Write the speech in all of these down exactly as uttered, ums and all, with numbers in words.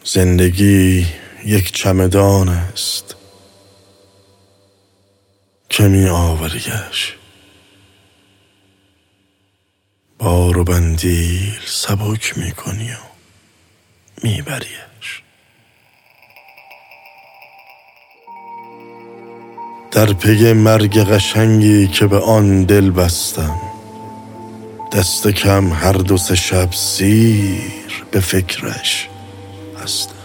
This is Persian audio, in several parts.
زندگی یک چمدان است که می آوریش، بار و بندیل سبک می کنی و می بریش. در پی مرگ قشنگی که به آن دل بستم، دست کم هر دو سه شب سیر به فکرش هستم.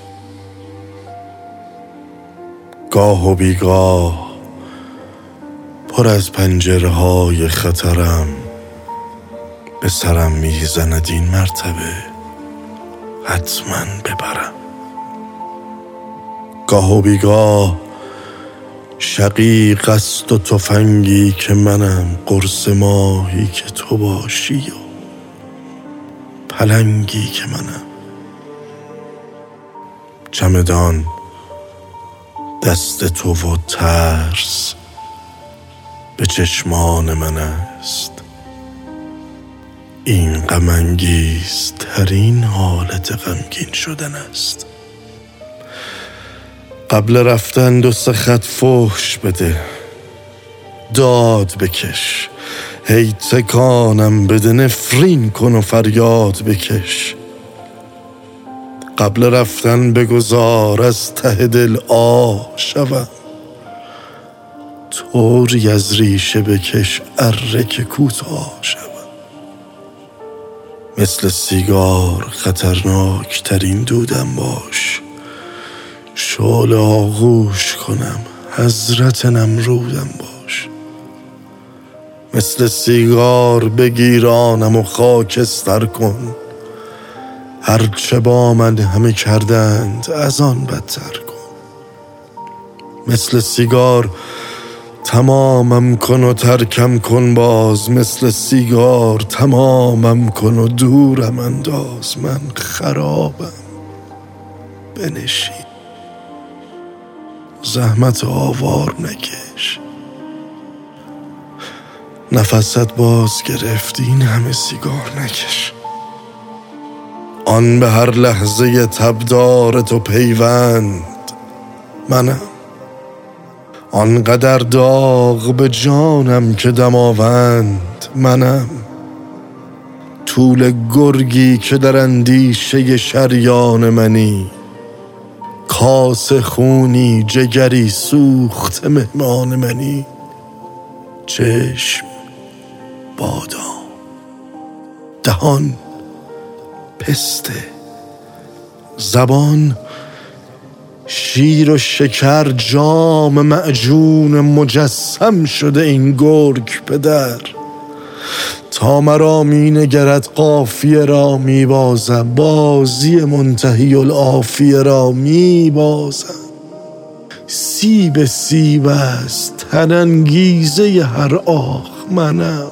گاه و بیگاه پر از پنجره های خطرم به سرم میزند این مرتبه حتما ببرم. گاه و بیگاه شقیق است و تفنگی که منم، قرص ماهی که تو باشی و پلنگی که منم. چمدان دست تو و ترس به چشمان من است. این غم انگیزترین حالت غمگین شدن است. قبل رفتن دو سه خط فحش بده، داد بکش، هی تکانم بده، نفرین کن و فریاد بکش. قبل رفتن بگذار از ته دل آه شوم، طوری از ریشه بکش اره که کوتاه شوم. مثل سیگار خطرناک ترین دودم باش، شعله آغوش کنم حضرت نمرودم باش. مثل سیگار بگیرانم و خاکستر کن، هرچه با من همه کردند از آن بدتر کن. مثل سیگار تمامم کن و ترکم کن باز، مثل سیگار تمامم کن و دورم انداز. من خرابم بنشین، زحمت آوار نکش. نفست باز گرفت این همه سیگار نکش. آن به هر لحظه تبدار تو پیوند منم، آنقدر داغ به جانم که دماوند منم. طول گرگی که در اندیشه شریان منی، کاسه خونی جگری سوخت مهمان منی. چشم بادام، دهان پسته، زبان شیر و شکر، جام معجون مجسم شده این گرگ پدر. تا مرا می نگرد قافیه را می بازم، بازی منتهی العافیه را می بازم. سیب سیب است تن انگیزه هر آه منم،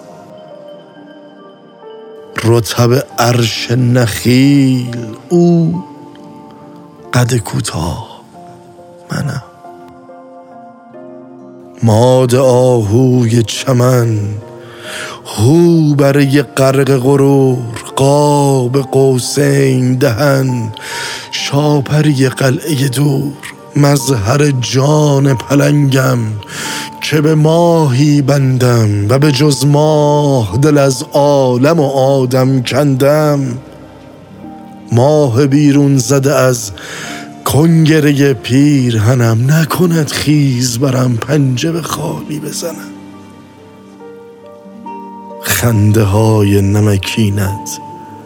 رطب عرش نخیل او قد کوتاه منم. ماد آهوی چمن هو برای غرق غرور، قاب قوسین دهن شاپری قلعه دور. مظهر جان پلنگم که به ماهی بندم و به جز ماه دل از عالم و آدم کندم. ماه بیرون زده از کنگره پیرهنم، نکند خیز برم پنجه به خالی بزنم. خنده های نمکینت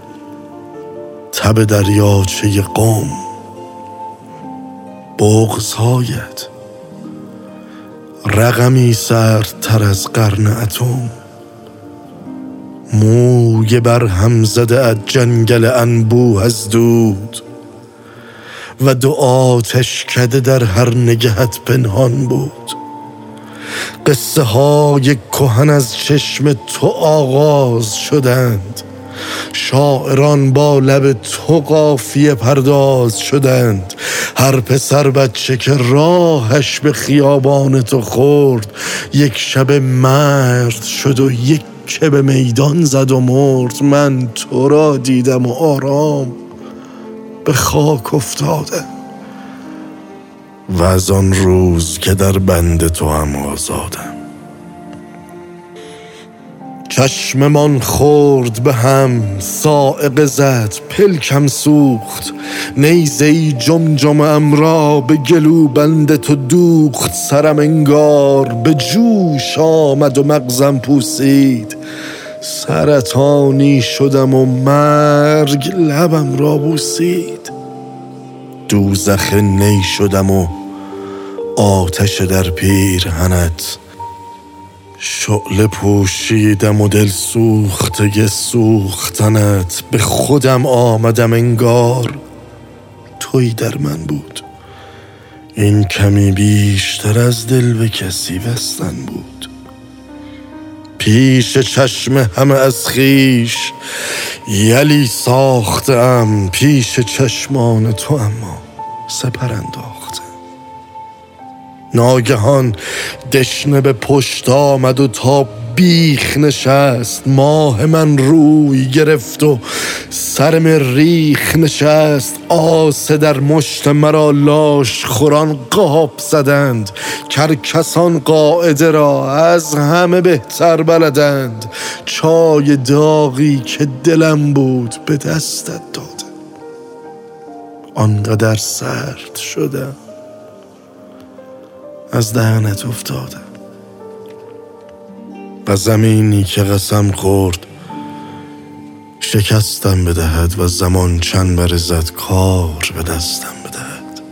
تب دریاچه قم، بغض‌هایت رقمی سردتر از قرن اتم. موی بر هم زده از جنگل انبوه از دود و دو آتش کده در هر نگهت پنهان بود. قصه های کهن از چشم تو آغاز شدند، شاعران با لب تو قافیه پرداز شدند. هر پسر بچه که راهش به خیابان تو خورد، یک شب مرد شد و یک که به میدان زد و مرد. من تو را دیدم و آرام به خاک افتادم و از آن روز که در بند تو هم آزادم. چشممان خورد به هم، صاعقه زد، پلکم سوخت، نیزه‌ای جمجمه‌ام را به گلو بند تو دوخت. سرم انگار به جوش آمد و مغزم پوسید، سرطانی شدم و مرگ لبم را بوسید. دوزخ نی شدم و آتش در پیرهنت، شعله پوشیدم و دل سوخته سوختنت. به خودم آمدم انگار توی در من بود، این کمی بیشتر از دل به کسی بستن بود. پیش چشم همه از خیش یلی ساختم، پیش چشمان تو اما سپر انداختم. ناگهان دشنه به پشت آمد و تا بیخ نشست، ماه من روی گرفت و سر مریخ نشست. آسه در مشت مرا لاش خوران قاب زدند، کرکسان قاعده را از همه بهتر بلدند. چای داغی که دلم بود به دستت دادم، آنقدر سرد شدم از دهنت افتادم. و زمینی که قسم خورد شکستم بدهد و زمان چند برزد کار به دستم بدهد.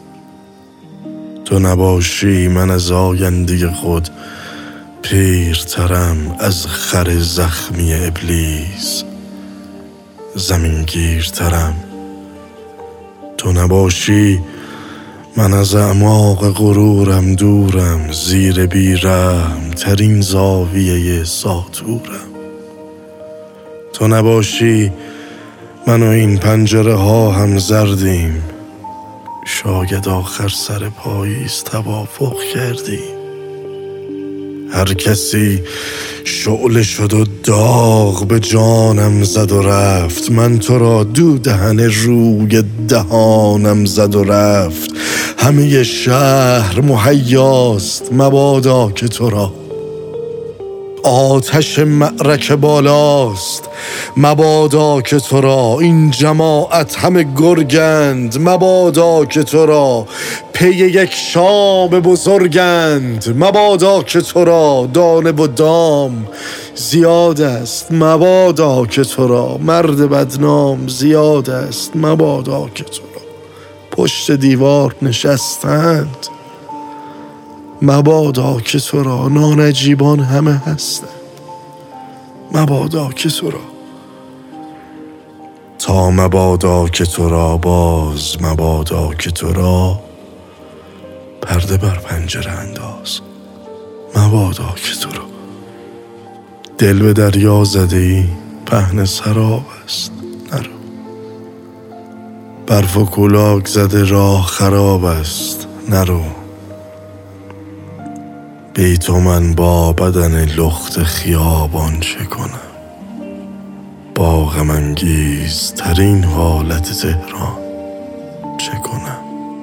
تو نباشی من از آینده خود پیرترم، از خر زخمی ابلیس زمین گیرترم. تو نباشی من از اعماق غرورم دورم، زیر بیرحم ترین زاویه ساطورم. تو نباشی من و این پنجره ها هم زردیم، شاید آخر سر پاییز توافق کردیم. هر کسی شعله شد و داغ به جانم زد و رفت، من تو را دو دهن روی دهانم زد و رفت. همه شهر مهیاست مبادا که تو را آتش معرکه بالاست، مبادا که تو را این جماعت همه گرگند، مبادا که تو را پی یک شام بزرگند، مبادا که تو را دانه و دام زیاد است، مبادا که تو را مرد بدنام زیاد است، مبادا که تو را پشت دیوار نشستند، مبادا که تو را نانجیبان همه هستند، مبادا که تو را تا مبادا که تو را باز، مبادا که تو را پرده بر پنجره انداز، مبادا که تو را دل به دریا زده ای پهن سراب است، نرو. برف و کولاک زده راه خراب است، نرو. بی تو من با بدن لخت خیابان چه کنم، با غم انگیز ترین حالت تهران چه کنم.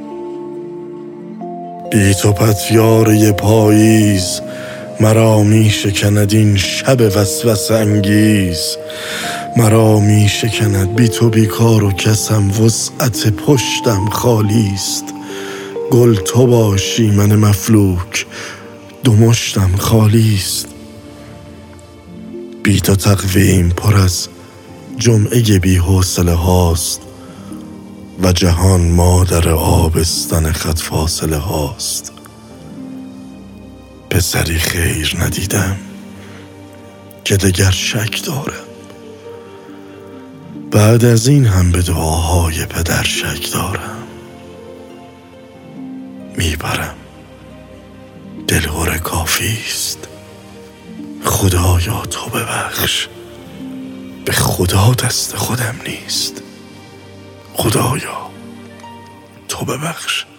بی تو پتیاره پاییز مرا می شکند این شب وسوسه انگیز، مرا می شکند. بی تو بیکار و کسم، وسعت پشتم خالی است. گل تو باشی من مفلوک، دو مشتم خالی است. بی تو تقویم پر از جمعه بی حوصله هاست و جهان مادر آبستن خط فاصله هاست. پسری خیر ندیدم که دگر شک دارم، بعد از این هم به دعاهای پدر شک دارم. میبرم، دلهره کافی است. خدایا تو ببخش، به خدا دست خودم نیست. خدایا تو ببخش.